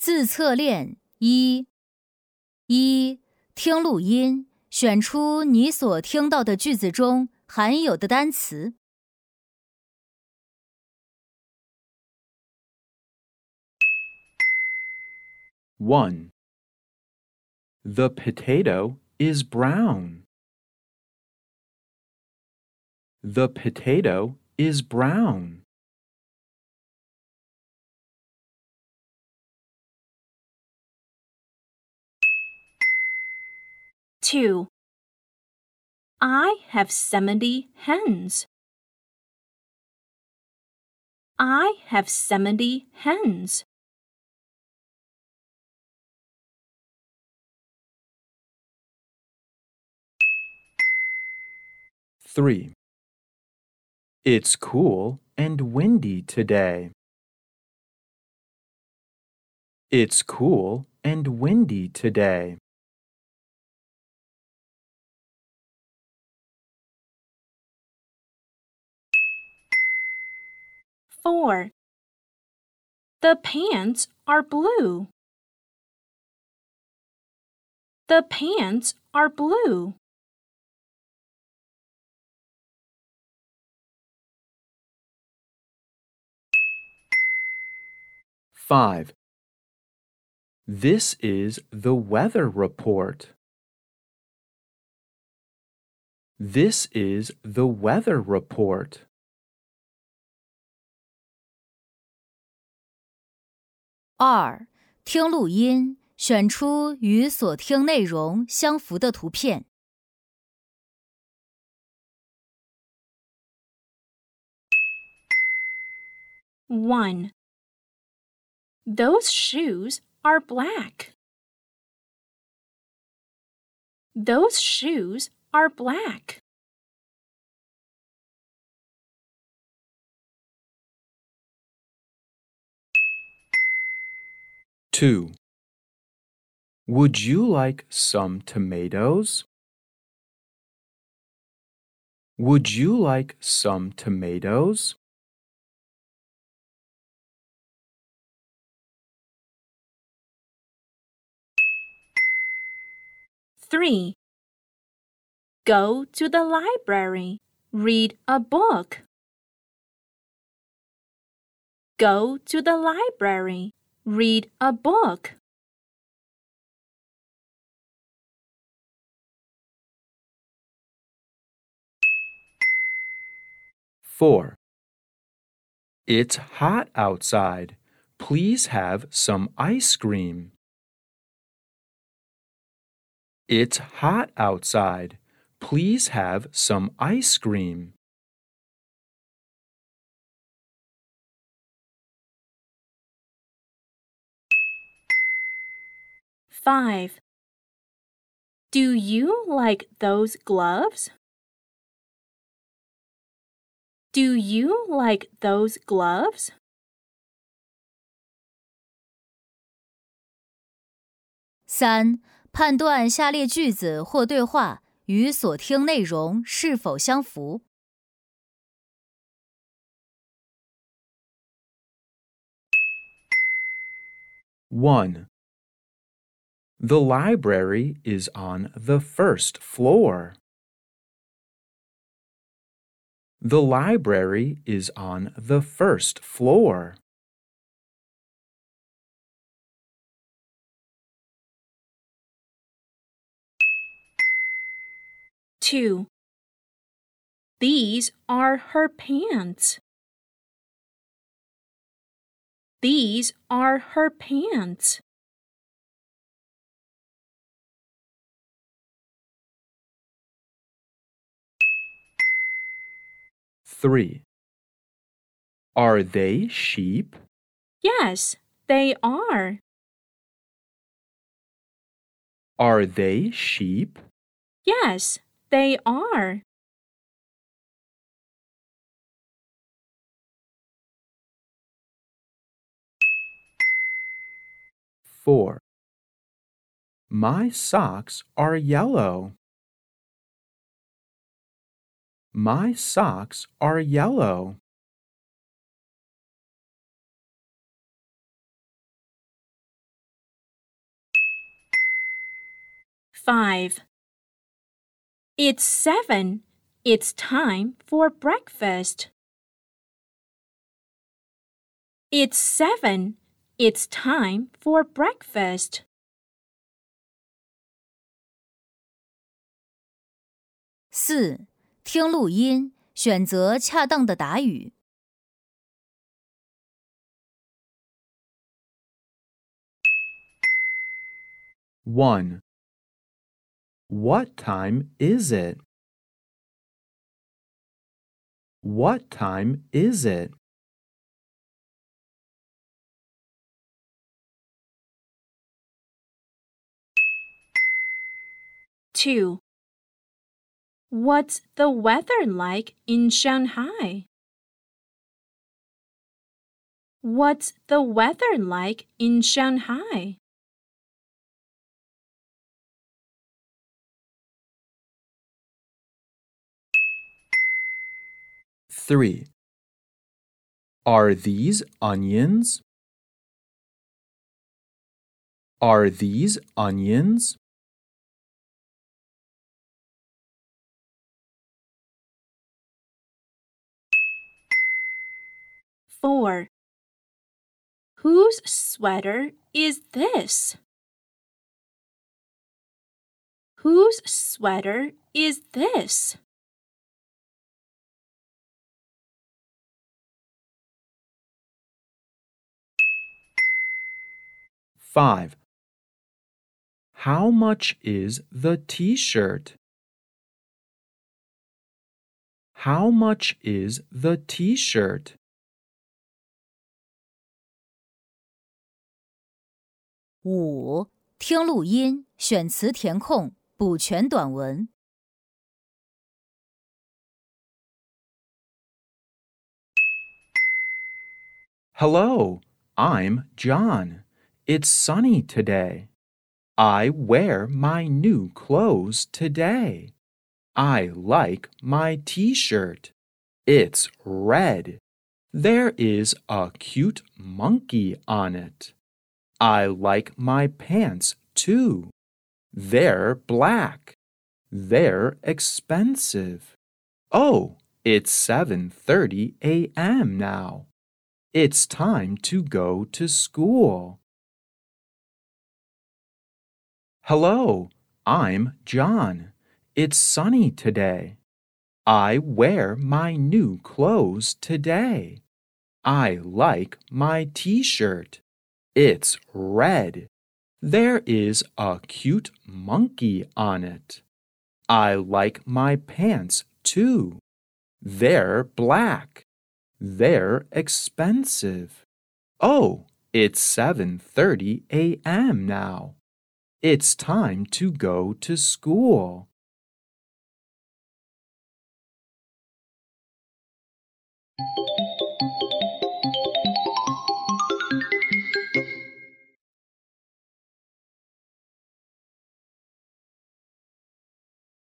自测练一，听录音，选出你所听到的句子中含有的单词。 1. The potato is brown. The potato is brown. 2. I have 70 hens. I have 70 hens. 3. It's cool and windy today. It's cool and windy today. 4. The pants are blue. The pants are blue. 5. This is the weather report. This is the weather report. 2. 听录音，选出与所听内容相符的图片。 1. Those shoes are black. Those shoes are black. 2. Would you like some tomatoes? Would you like some tomatoes? 3. Go to the library. Read a book. Go to the library. Read a book. 4. It's hot outside. Please have some ice cream. It's hot outside. Please have some ice cream. 5. Do you like those gloves? Do you like those gloves? 3. 判断下列句子或对话与所听内容是否相符。 1. The library is on the first floor. The library is on the first floor. 2. These are her pants. These are her pants. 3. Are they sheep? Yes, they are. Are they sheep? Yes, they are. 4. My socks are yellow. My socks are yellow. 5. It's 7. It's time for breakfast. It's 7. It's time for breakfast. 4. 听录音，选择恰当的答语。 1. What time is it? What time is it? 2. What's the weather like in Shanghai? What's the weather like in Shanghai? 3. Are these onions? Are these onions? 4. Whose sweater is this? Whose sweater is this? 5. How much is the t-shirt? How much is the t-shirt? 5. 听录音，选词填空，补全短文。 Hello, I'm John. It's sunny today. I wear my new clothes today. I like my t-shirt. It's red. There is a cute monkey on it. I like my pants too. They're black. They're expensive. Oh, it's 7:30 a.m. now. It's time to go to school. Hello, I'm John. It's sunny today. I wear my new clothes today. I like my t-shirt. It's red. There is a cute monkey on it. I like my pants too. They're black. They're expensive. Oh, it's 7:30 a.m. now. It's time to go to school.